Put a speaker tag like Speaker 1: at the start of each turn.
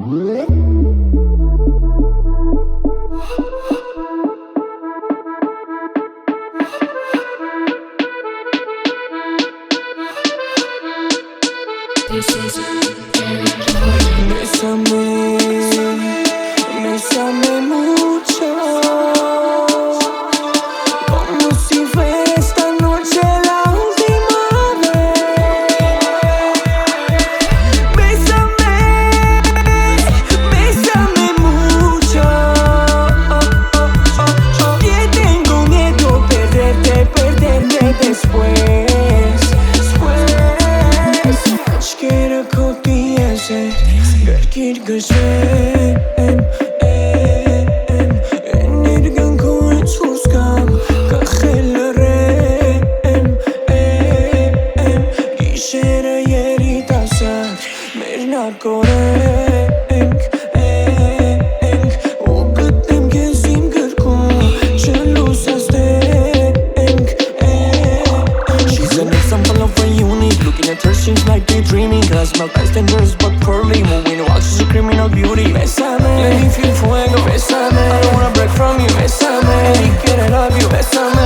Speaker 1: Bésame, bésame mucho, como si fuera esta noche la última vez. Bésame, bésame mucho, que tengo miedo perderte después. Kaç kere kopyası belki gözüm Nirgën kujt fuskam ka xellërem Gishera jeri tasak mirna koreng U gëtëm gëzim kërkun që lusa steng She's an example of a unique. Looking at her seems like daydreaming. Has my eyes dangerous but curly. Moving while she's a criminal beauty. Bésame, let me feel fuego. Bésame, I don't wanna break from you. Bésame, y quiero love you. Bésame.